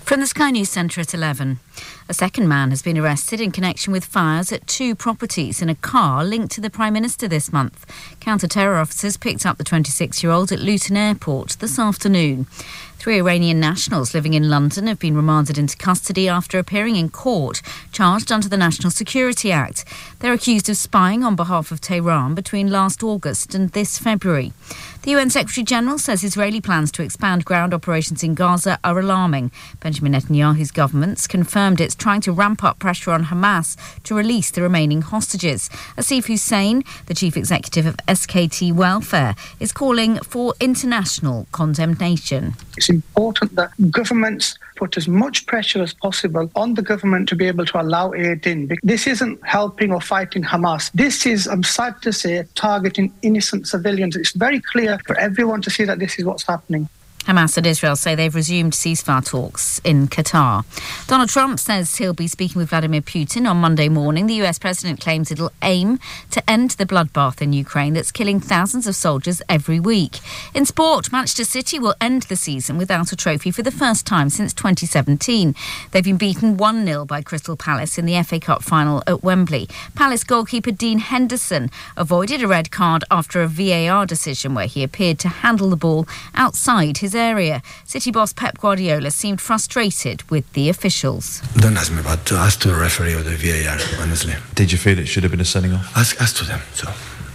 From the Sky News Centre at 11. A second man has been arrested in connection with fires at 2 properties in a car linked to the Prime Minister this month. Counter-terror officers picked up the 26-year-old at Luton Airport this afternoon. 3 Iranian nationals living in London have been remanded into custody after appearing in court, charged under the National Security Act. They're accused of spying on behalf of Tehran between last August and this February. The UN Secretary-General says Israeli plans to expand ground operations in Gaza are alarming. Benjamin Netanyahu's government's confirmed it's trying to ramp up pressure on Hamas to release the remaining hostages. Asif Hussein, the chief executive of SKT Welfare, is calling for international condemnation. It's important that governments put as much pressure as possible on the government to be able to allow aid in. This isn't helping or fighting Hamas. This is, I'm sad to say, targeting innocent civilians. It's very clear for everyone to see that this is what's happening. Hamas and Israel say they've resumed ceasefire talks in Qatar. Donald Trump says he'll be speaking with Vladimir Putin on Monday morning. The US president claims it'll aim to end the bloodbath in Ukraine that's killing thousands of soldiers every week. In sport, Manchester City will end the season without a trophy for the first time since 2017. They've been beaten 1-0 by Crystal Palace in the FA Cup final at Wembley. Palace goalkeeper Dean Henderson avoided a red card after a VAR decision where he appeared to handle the ball outside his area. City boss Pep Guardiola seemed frustrated with the officials. Don't ask me about to ask to the referee or the VAR, honestly. Did you feel it should have been a sending off? Ask to them. So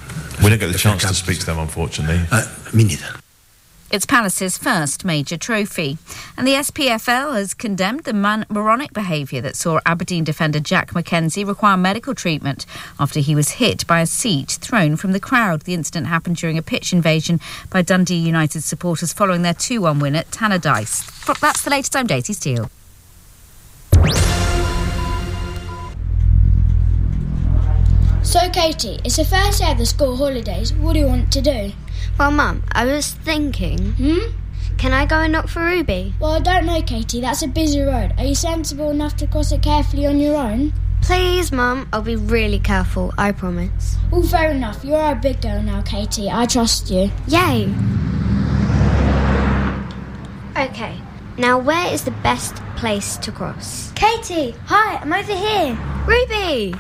we don't get the chance to speak to them, unfortunately. Me neither. It's Palace's first major trophy. And the SPFL has condemned the moronic behaviour that saw Aberdeen defender Jack McKenzie require medical treatment after he was hit by a seat thrown from the crowd. The incident happened during a pitch invasion by Dundee United supporters following their 2-1 win at Tannadice. That's the latest. I'm Daisy Steele. So, Katie, it's the first day of the school holidays. What do you want to do? Well, Mum, I was thinking... Can I go and knock for Ruby? Well, I don't know, Katie. That's a busy road. Are you sensible enough to cross it carefully on your own? Please, Mum. I'll be really careful, I promise. Well, fair enough. You're a big girl now, Katie. I trust you. Yay! OK, now where is the best place to cross? Katie! Hi, I'm over here. Ruby!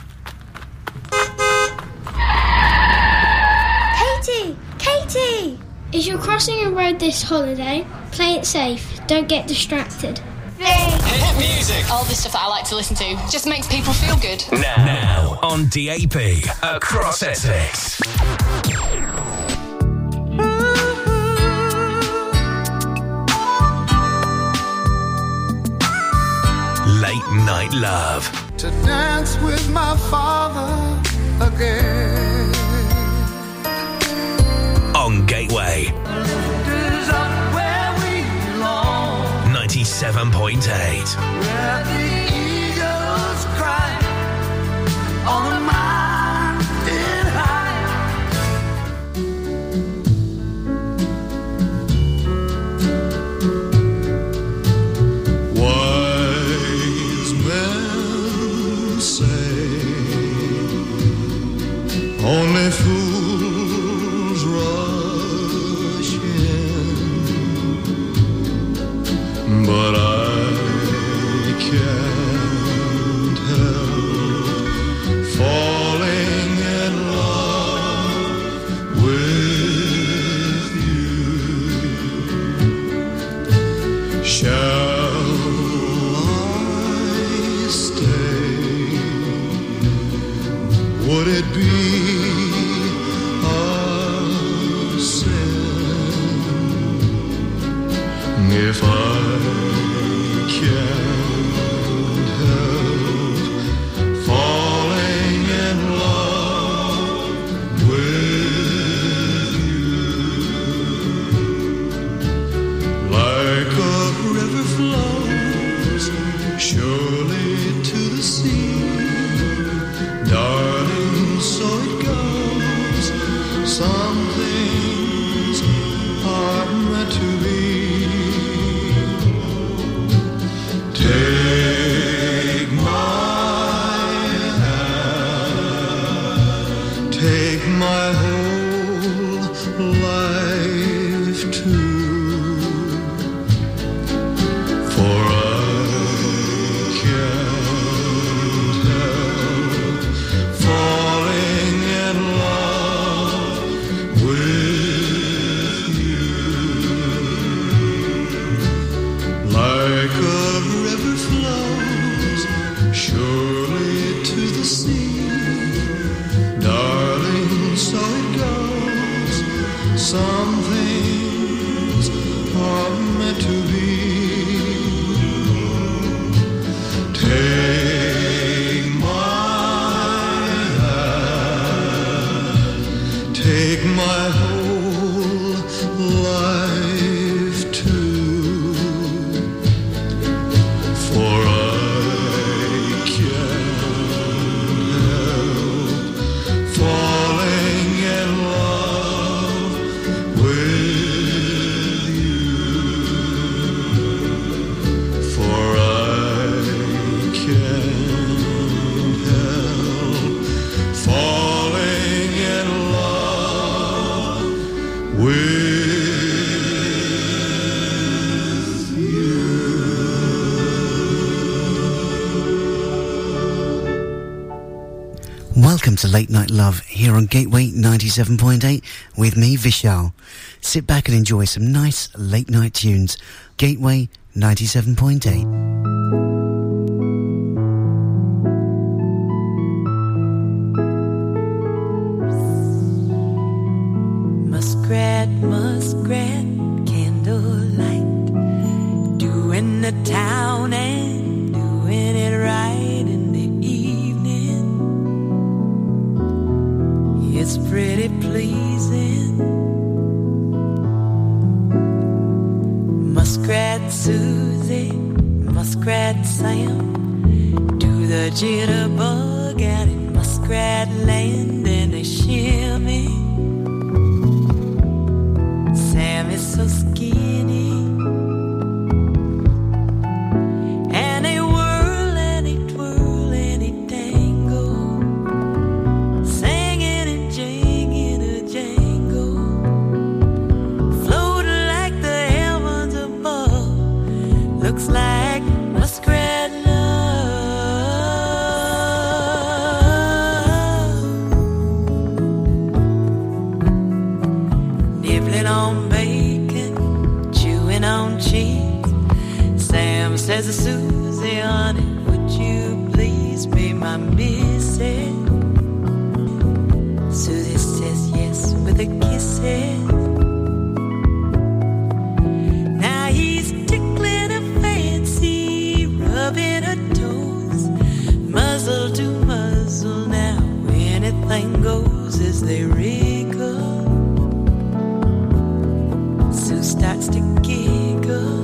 Katie! Katie! If you're crossing a road this holiday, play it safe. Don't get distracted. Hit music. All the stuff that I like to listen to just makes people feel good. Now on DAB across Essex. Late Night Love. To dance with my father again. On Gateway 97.8. Where the eagles cry on the mountain high. Wise men say only fools rush in, but I can't help falling in love with you. Shall I stay? Would it be a sin if I can't help falling in love with you? Like a river flows surely to the sea, darling, so it goes. Some things are meant to be. Take my hand, take my whole life too, for I Welcome to Late Night Love here on Gateway 97.8 with me, Vishal. Sit back and enjoy some nice late night tunes. Gateway 97.8. Muskrat, muskrat, candlelight, doing the town and doing it right in the evening. It's pretty pleasing. Muskrat Susie, Muskrat Sam, do the jitterbug out in Muskrat Land and a shimmy. Sam is so skinny, and they whirl and they twirl and they tangle, singing and jingling a jangle, floating like the heavens above. Looks like muskrat love, nibbling on cheese. Sam says to Susie, honey, would you please be my missus? Susie says yes with a kiss. Now he's tickling her fancy, rubbing her toes, muzzle to muzzle. Now anything goes as they wriggle. Sue starts to giggle,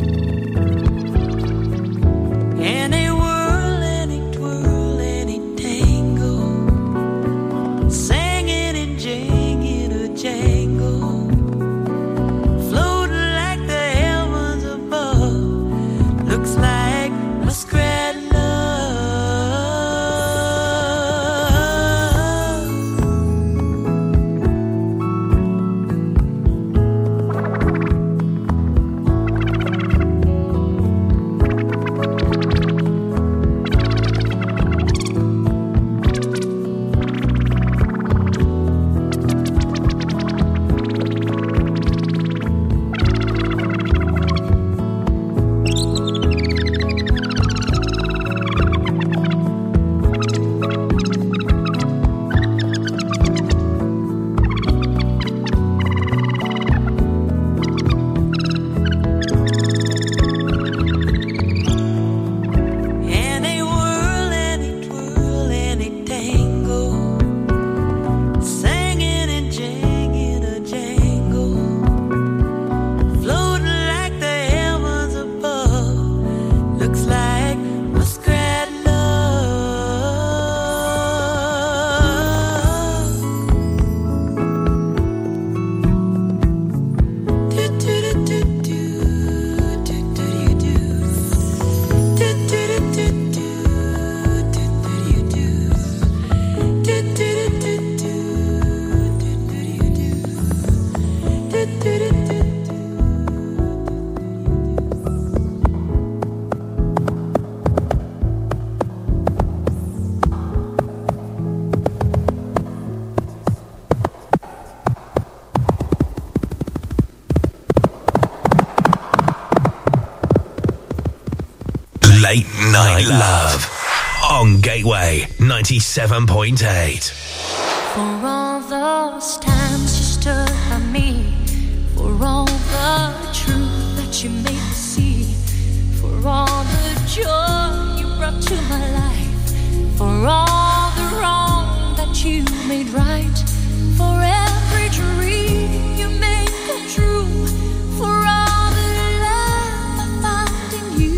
and they whirl and they twirl and they tangle, singing and jingling a jangle, floating like the heavens above. Looks like muskrat Late Night Love on Gateway 97.8. For all those times you stood by me, for all the truth that you made me see, for all the joy you brought to my life, for all the wrong that you made right, for every dream you made come true, for all the love I found in you,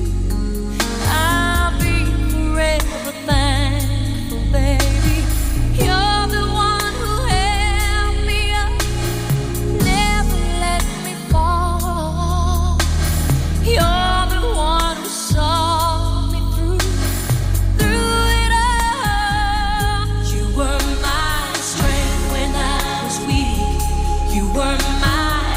I'll be forever thankful, baby. You're the one who held me up, never let me fall. You're the one who saw me through it all. You were my strength when I was weak. You were my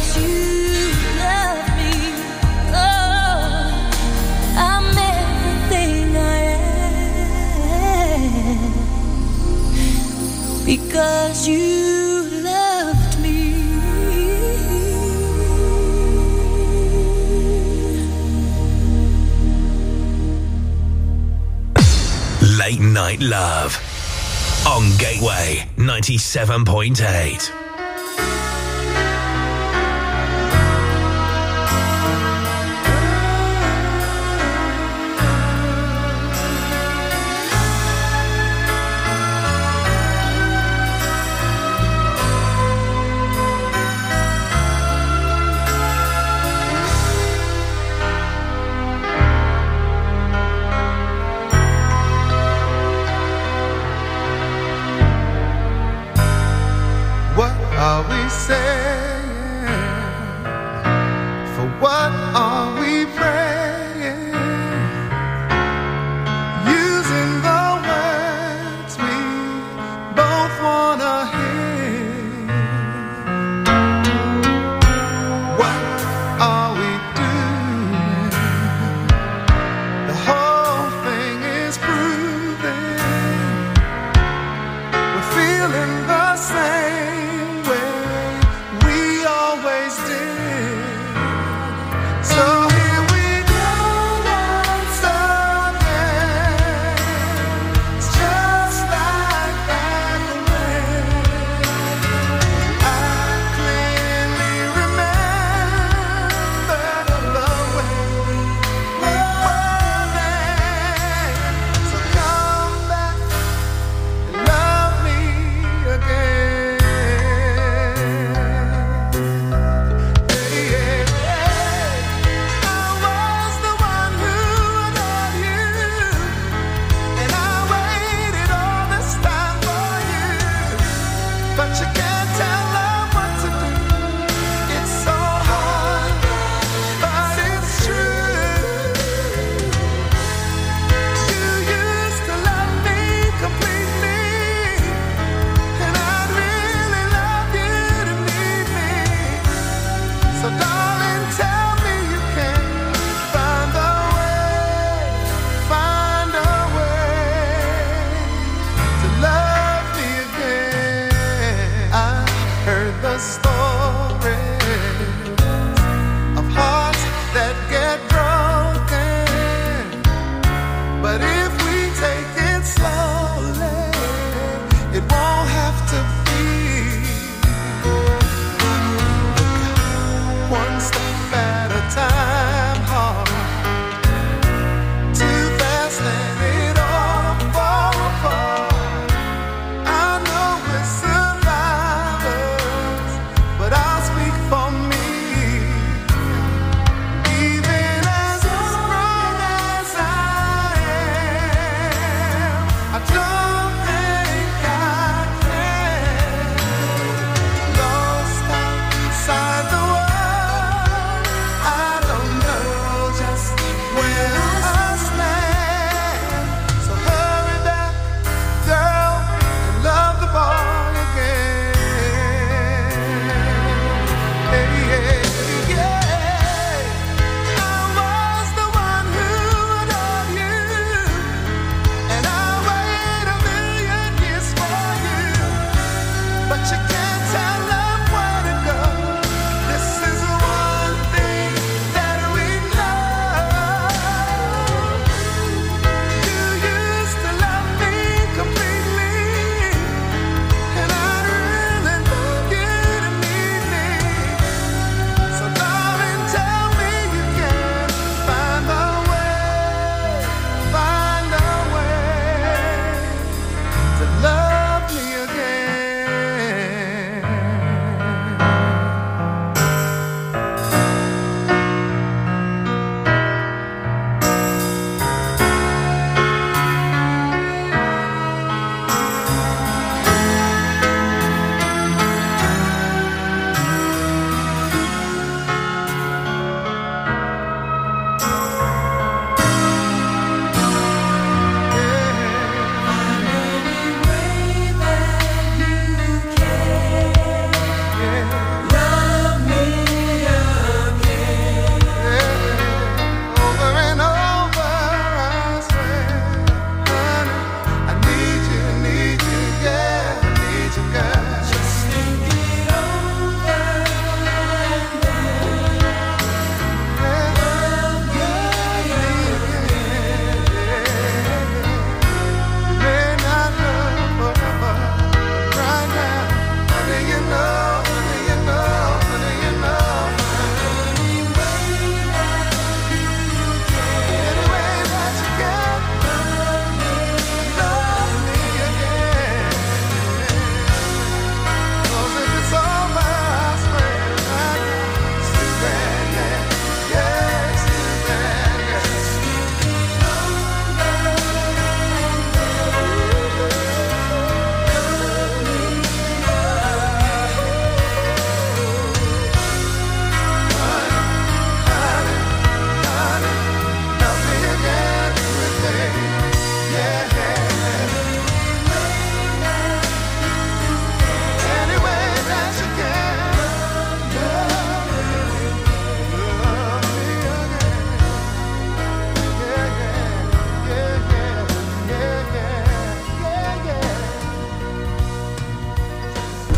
because you love me. Oh, I'm everything I am because you loved me. Late Night Love on Gateway 97.8. What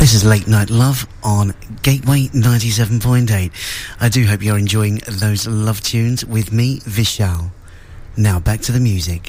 This is Late Night Love on Gateway 97.8. I do hope you're enjoying those love tunes with me, Vishal. Now back to the music.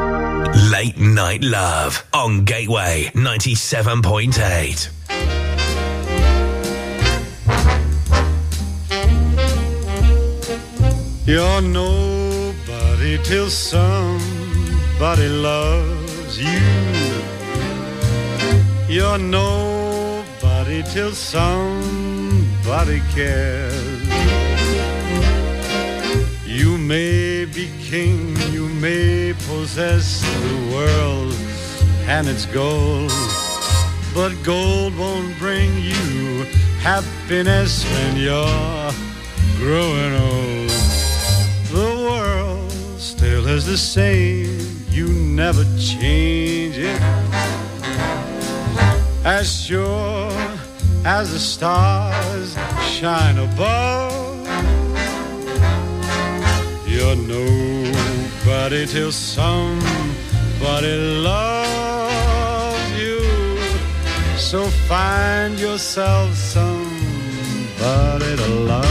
Late Night Love on Gateway 97.8. You're nobody till somebody loves you. You're nobody till somebody cares. You may be king, you may possess the world and its gold, but gold won't bring you happiness when you're growing old. The world still is the same, you never change it. As sure as the stars shine above, you're nobody till somebody loves you. So find yourself somebody to love.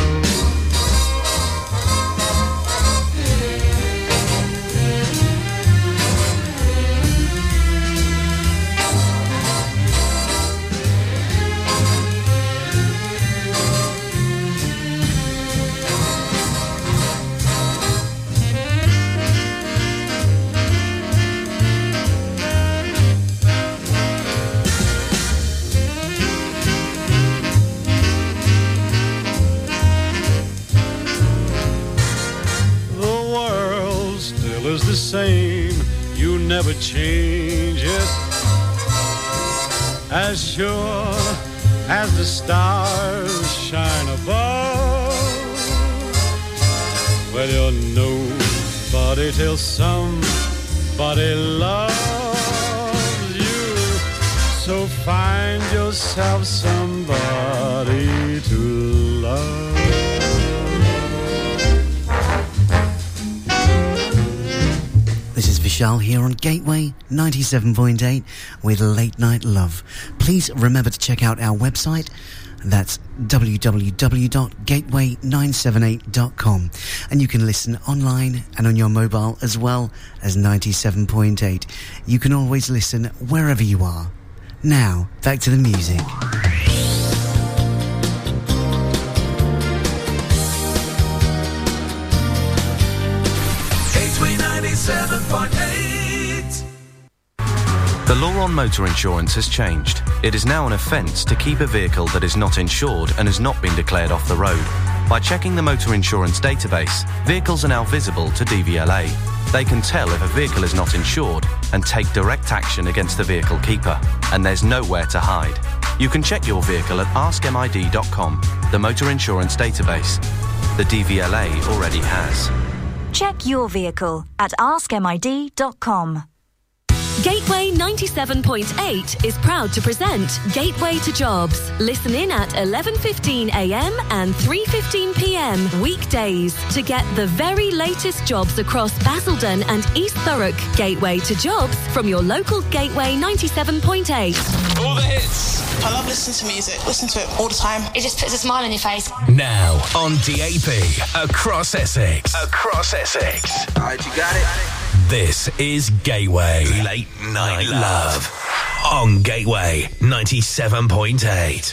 Same, you never change it. As sure as the stars shine above, well, you're nobody till somebody loves you. So find yourself somebody to love. This is Vishal here on Gateway 97.8 with Late Night Love. Please remember to check out our website. That's www.gateway978.com. And you can listen online and on your mobile as well as 97.8. You can always listen wherever you are. Now, back to the music. The law on motor insurance has changed. It is now an offence to keep a vehicle that is not insured and has not been declared off the road. By checking the motor insurance database, vehicles are now visible to DVLA. They can tell if a vehicle is not insured and take direct action against the vehicle keeper. And there's nowhere to hide. You can check your vehicle at askmid.com, the motor insurance database. The DVLA already has. Check your vehicle at askmid.com. Gateway 97.8 is proud to present Gateway to Jobs. Listen in at 11:15 a.m. and 3:15 p.m. weekdays to get the very latest jobs across Basildon and East Thurrock. Gateway to Jobs from your local Gateway 97.8. All the hits. I love listening to music. Listen to it all the time. It just puts a smile on your face. Now on DAP across Essex. Across Essex. All right, you got it. This is Gateway Late Night Love on Gateway 97.8.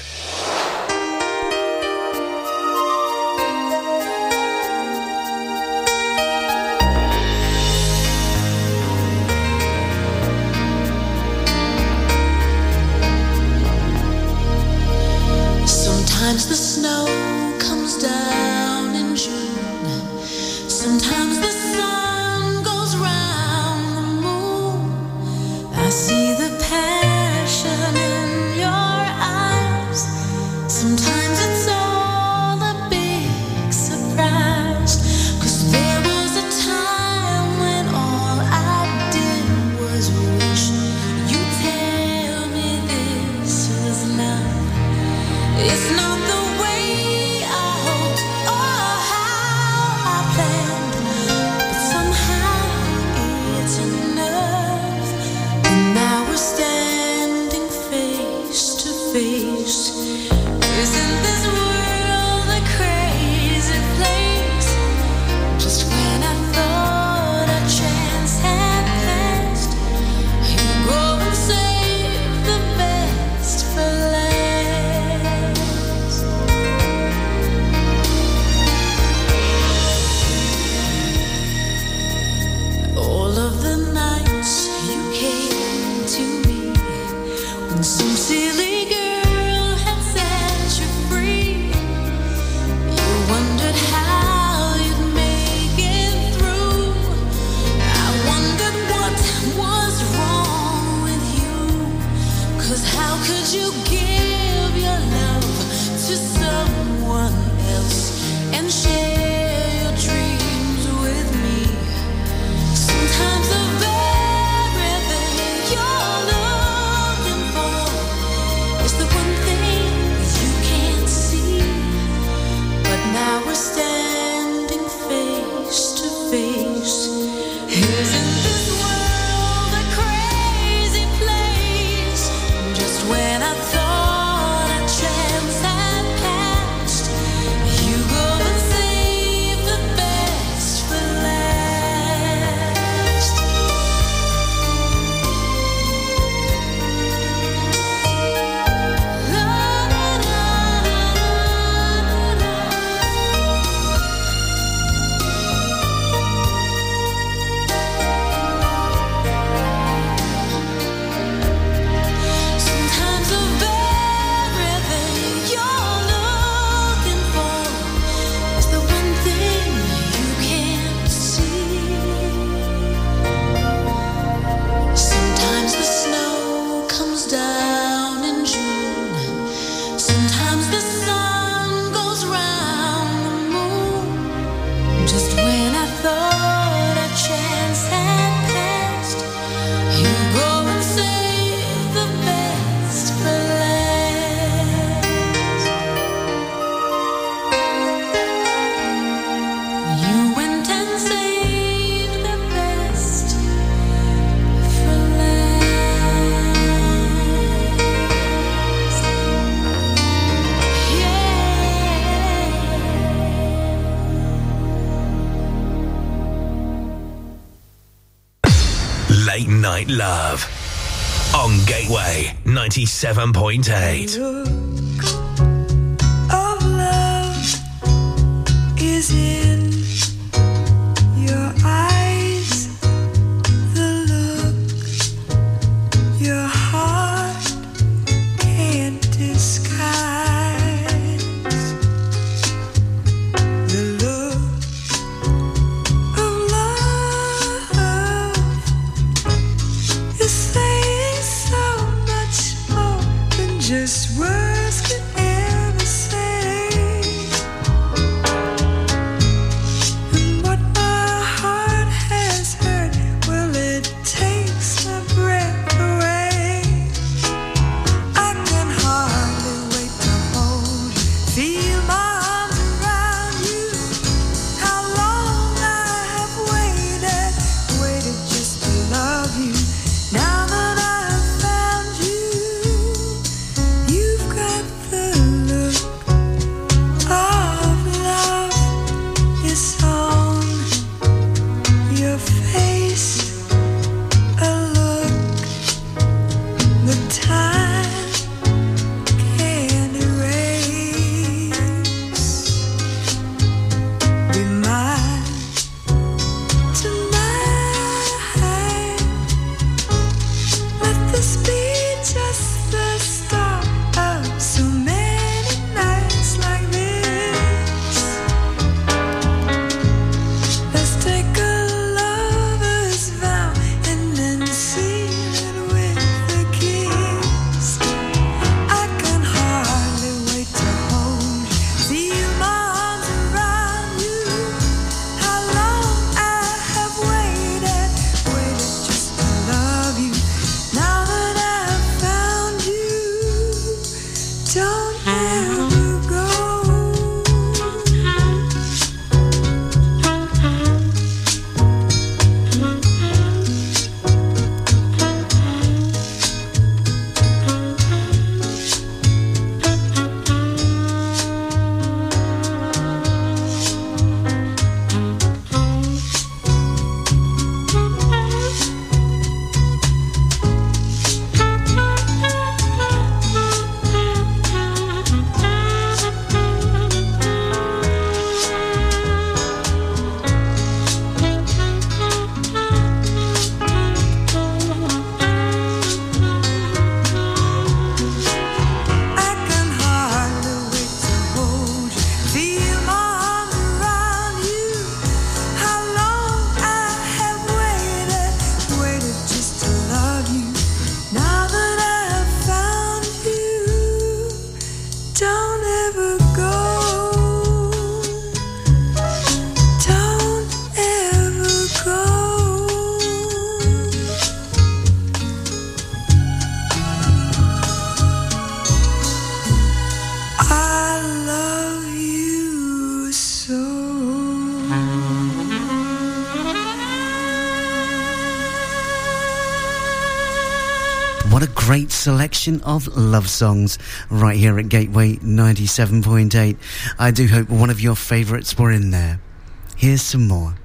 Sometimes the snow comes down in June. Sometimes the sun goes round the moon. I see the passion in your eyes. Late Night Love on Gateway 97.8. Of love is in your eyes, the look your heart can't disguise, the look of love is saying so much more than just words can ever say. What a great selection of love songs right here at Gateway 97.8. I do hope one of your favourites were in there. Here's some more.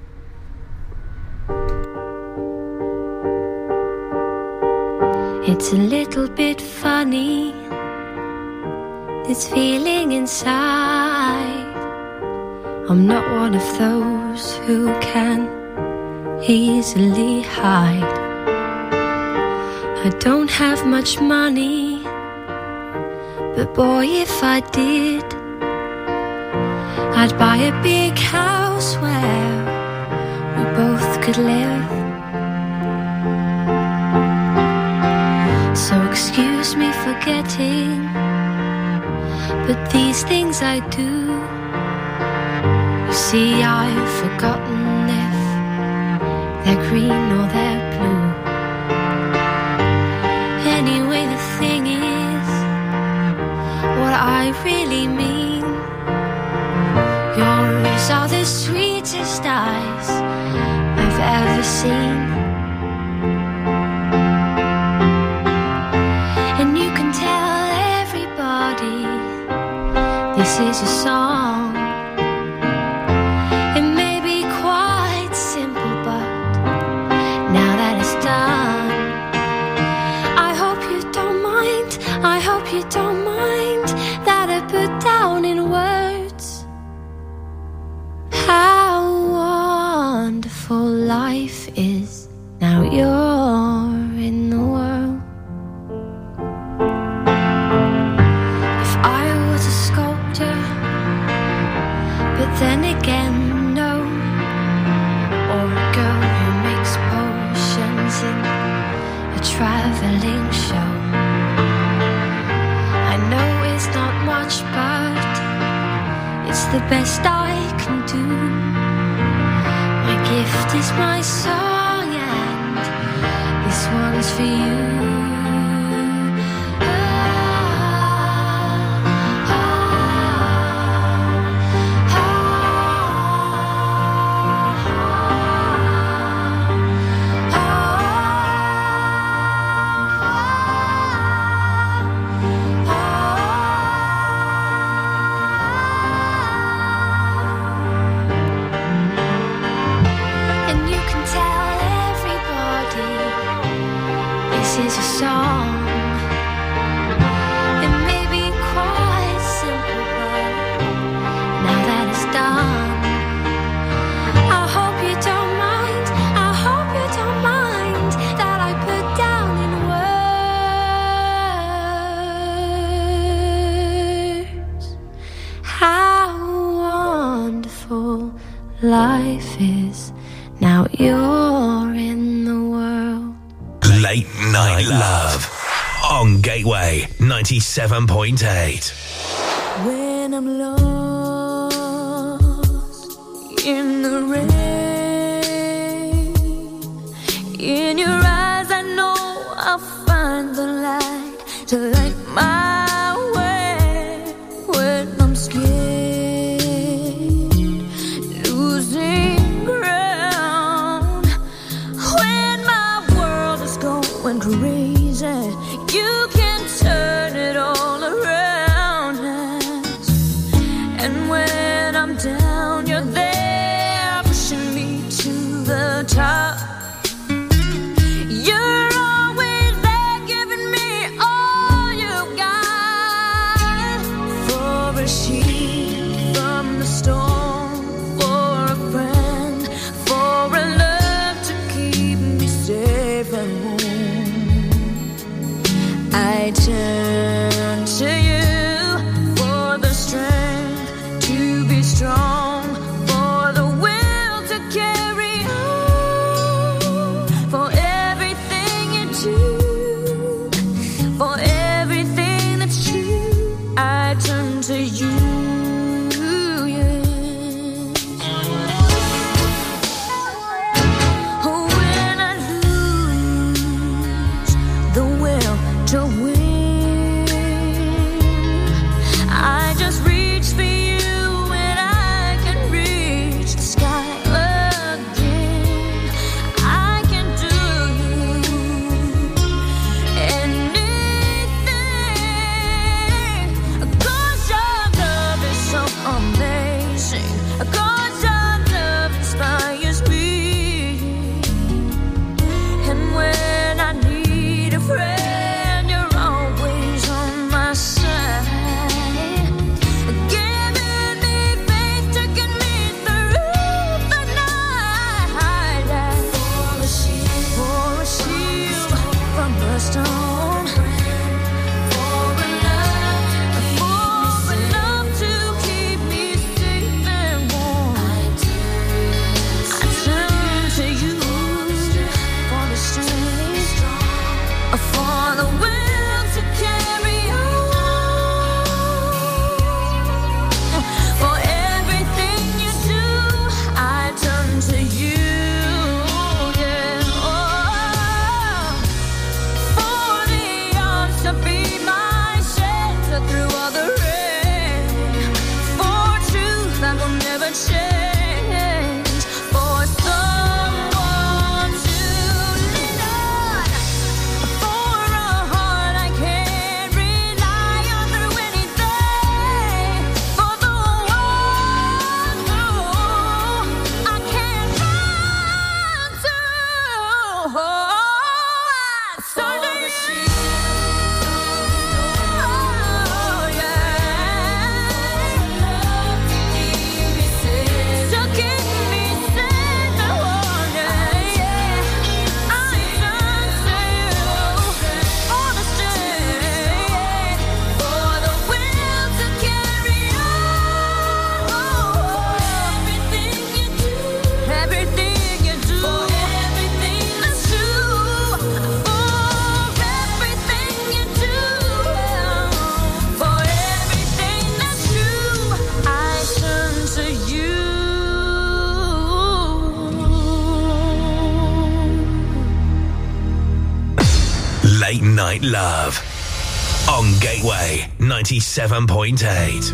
It's a little bit funny, this feeling inside. I'm not one of those who can easily hide. I don't have much money, but boy, if I did, I'd buy a big house where we both could live. So excuse me for getting, but these things I do. You see, I've forgotten if they're green or they're blue. Anyway, the thing is, what I really mean, yours are the sweetest eyes I've ever seen. And you can tell everybody this is a song. It may be quite simple, but now that it's done, I hope you don't mind that I put down in words how wonderful life is now you're in the world. If I was a sculptor, but then again, no, or a girl who makes potions in a traveling show. I know it's not much, but it's the best I can do. My gift is my song, and this one's for you. Is a song. It may be quite simple, but now that it's done, I hope you don't mind, that I put down in words how wonderful life is now you're in the world. Late Night Love on Gateway 97.8. When I'm lost in the rain, in your eyes I know I'll find the light to light my way. When I'm scared, losing ground, when my world is going crazy, you can turn it all around us. change for someone to lean on, for a heart I can rely on through anything, for the one who I can run to. So do you. Late Night Love on Gateway 97.8.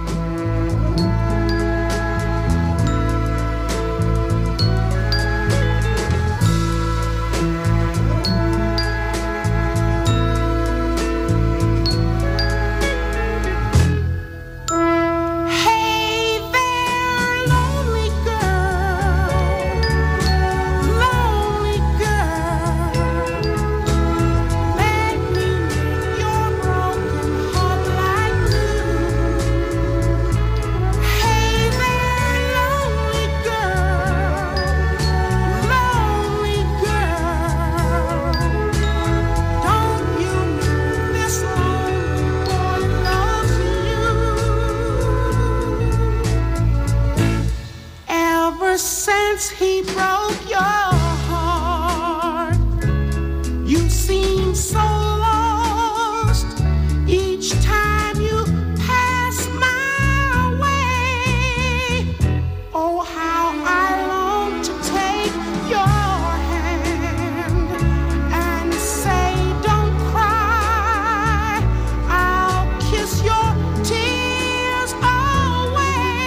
Since he broke your heart, you seem so lost each time you pass my way. Oh, how I long to take your hand and say, don't cry, I'll kiss your tears away.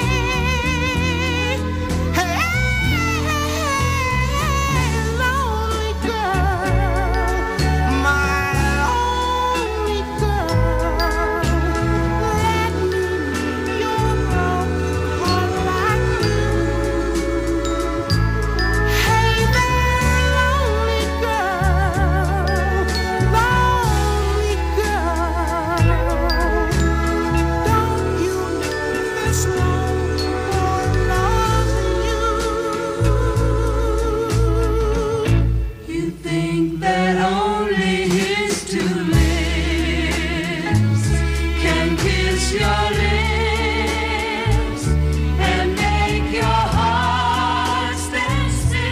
Lonely girl, my lonely girl, let me mend your broken heart like you. Hey there, lonely girl, don't you know this lonely boy loves you? You think that only his two lips can kiss your lips and make your heart stand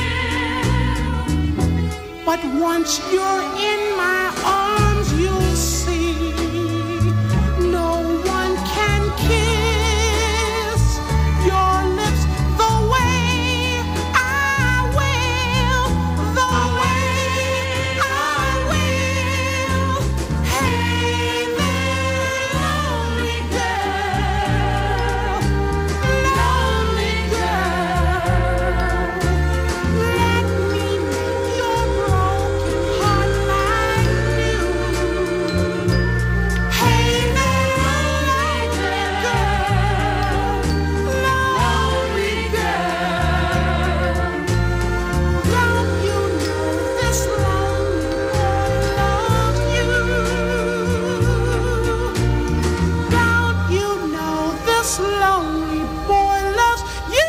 still. But once you're in my arms, you'll see no one can kiss your lips the way I will, the way I will. Hey there, lonely girl, let me mend your broken heart like new. Hey there, lonely girl, don't you know this lonely boy loves you? Don't you know this lonely boy loves you?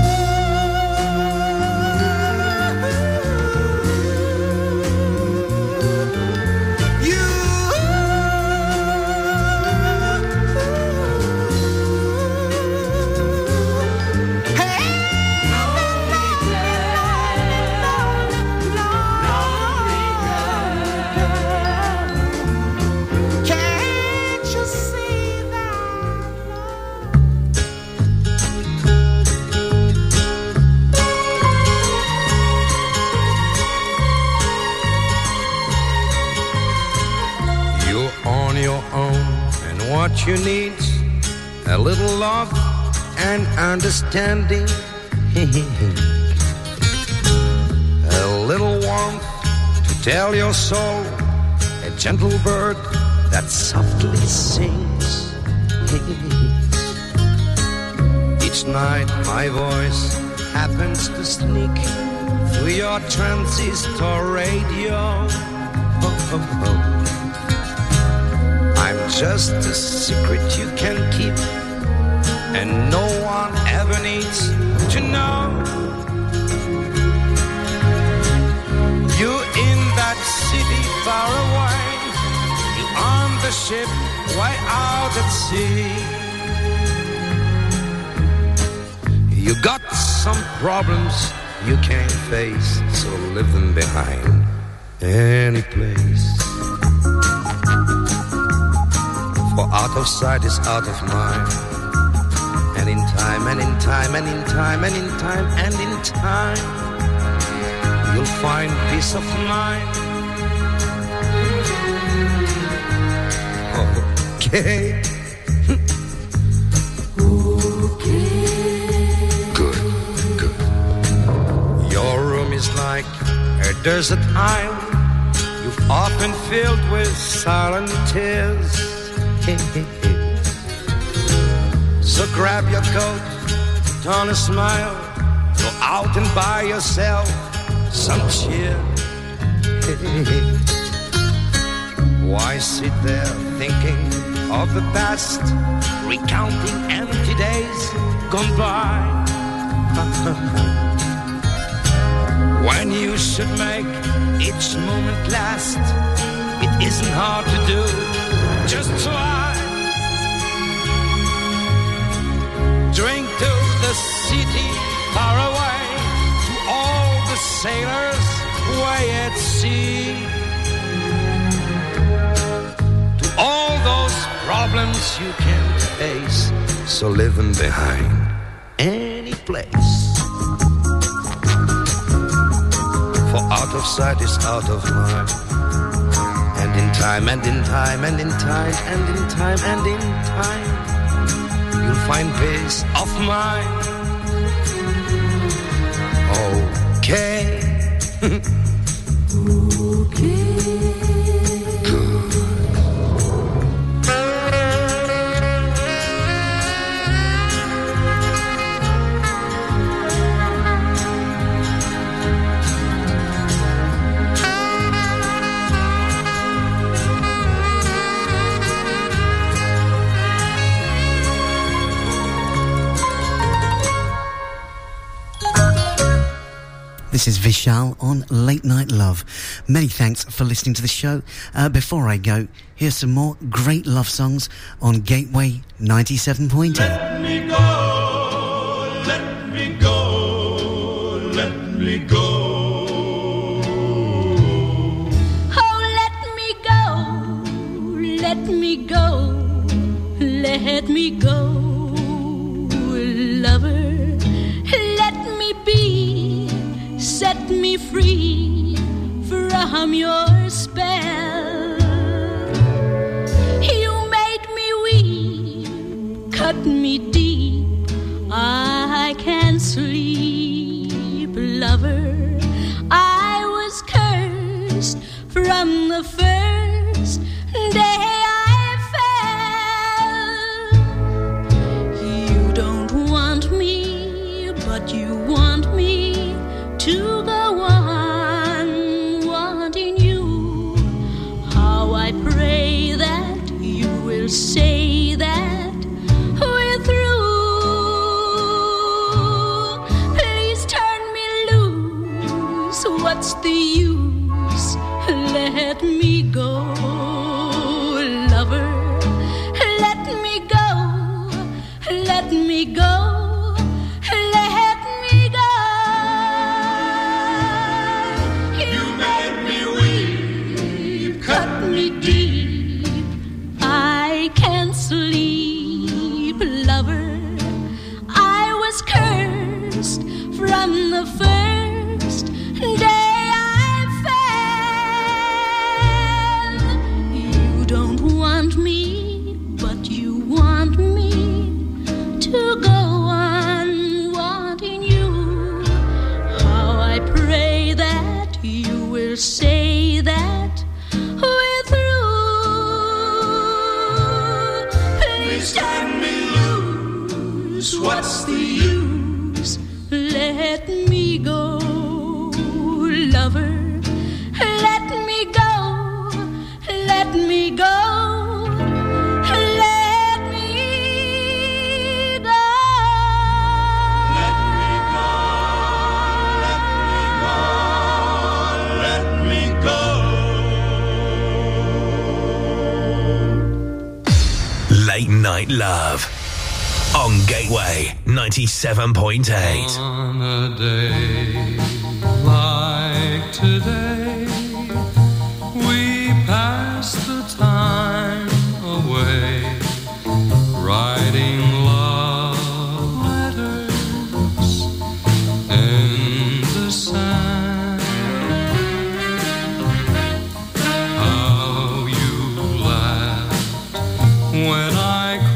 Can't you see that? You're on your own, and what you need's a little love and understanding. A little warmth to tell your soul, a gentle bird that softly sings. Each night my voice happens to sneak through your transistor radio. I'm just a secret you can keep, and no one ever needs to know. You're in that city far away, you're on the ship way out at sea. You got some problems you can't face, so leave them behind any place. For out of sight is out of mind. And in time, and in time, and in time, and in time, and in time, you'll find peace of mind. Okay. Good. Your room is like a desert island, you've often filled with silent tears. So grab your coat, put on a smile, go out and buy yourself some cheer. Why sit there thinking of the past, recounting empty days gone by? When you should make each moment last, it isn't hard to do, just try. Drink to the city far away, to all the sailors way at sea, to all those problems you can't face, so leave them behind any place. For out of sight is out of mind. And in time, and in time, and in time, and in time, and in time, you'll find peace of mind. Okay. This is Vishal on Late Night Love. Many thanks for listening to the show. Before I go, here's some more great love songs on Gateway 97.8. Let me go, let me go, let me go. Oh, let me go, let me go, let me go, lover. Let me be, set me free from your spell. You made me weep, cut me deep, I can't sleep, lover. I was cursed from the first day I fell. You don't want me, but you want me to go on wanting you. How I pray that you will say that we're through. Please turn me loose, what's the use? Let me go, lover. Let me go, let me go. From the first day I fell. You don't want me, but you want me to go to say that we're through. Please turn me loose. What's the use? Let me go, lover. Let me go. Let me go. Late Night Love on Gateway 97.8. On a day like today, we pass the time away, writing love letters in the sand. How you laughed when I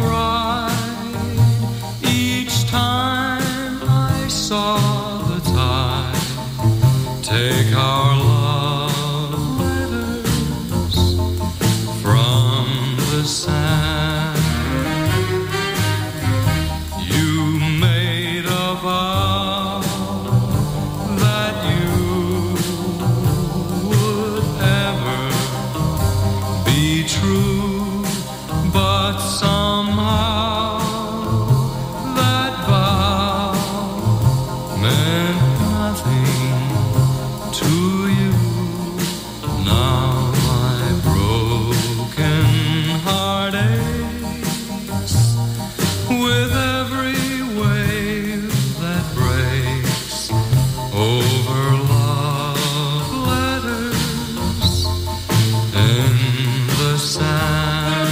cried each time I saw the tide take our love letters from the sand. You made a vow that you would ever be true, but somehow that vow meant nothing to you. Now my broken heart aches with every wave that breaks over love letters in the sand.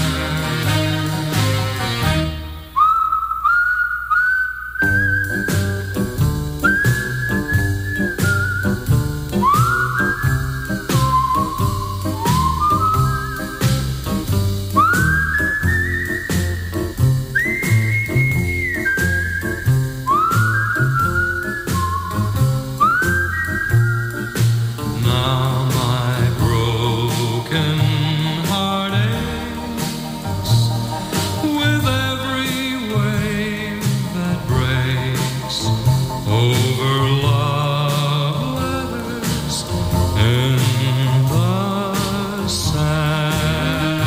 Now my broken heart aches with every wave that breaks over love letters in the sand.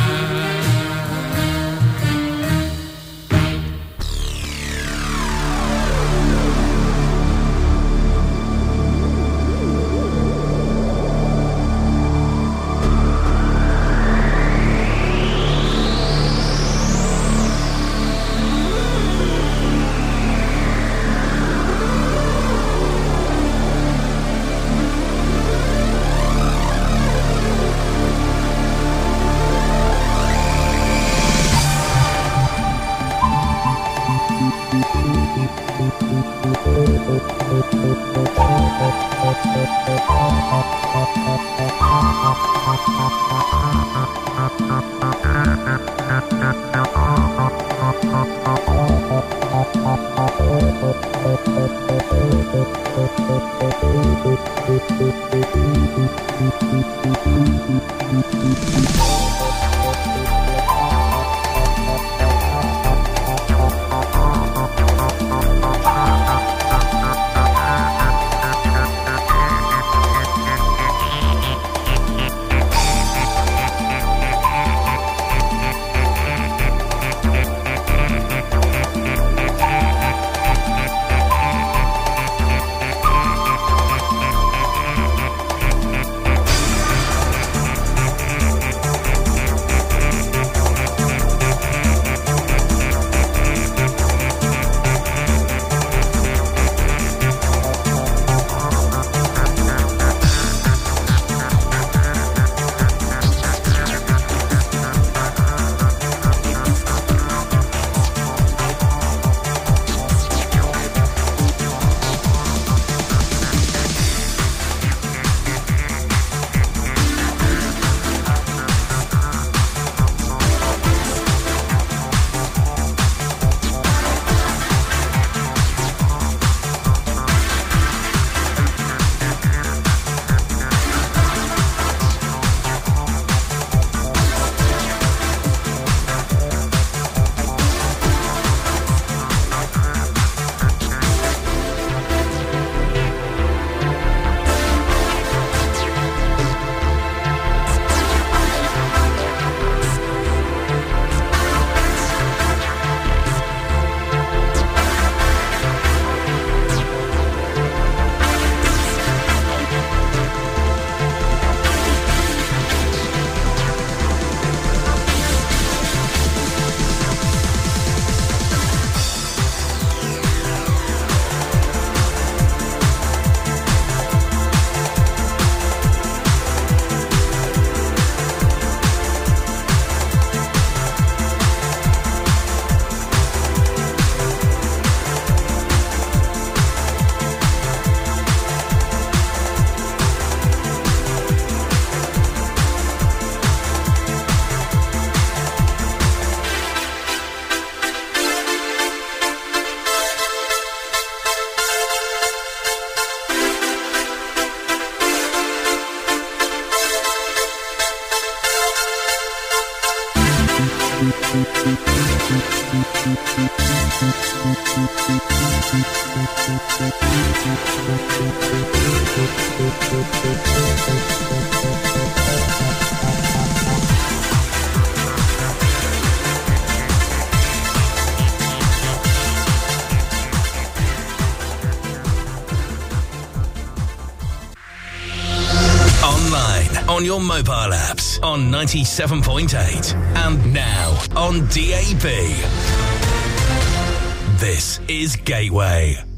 Online, on your mobile apps, on 97.8, and now on DAB. This is Gateway.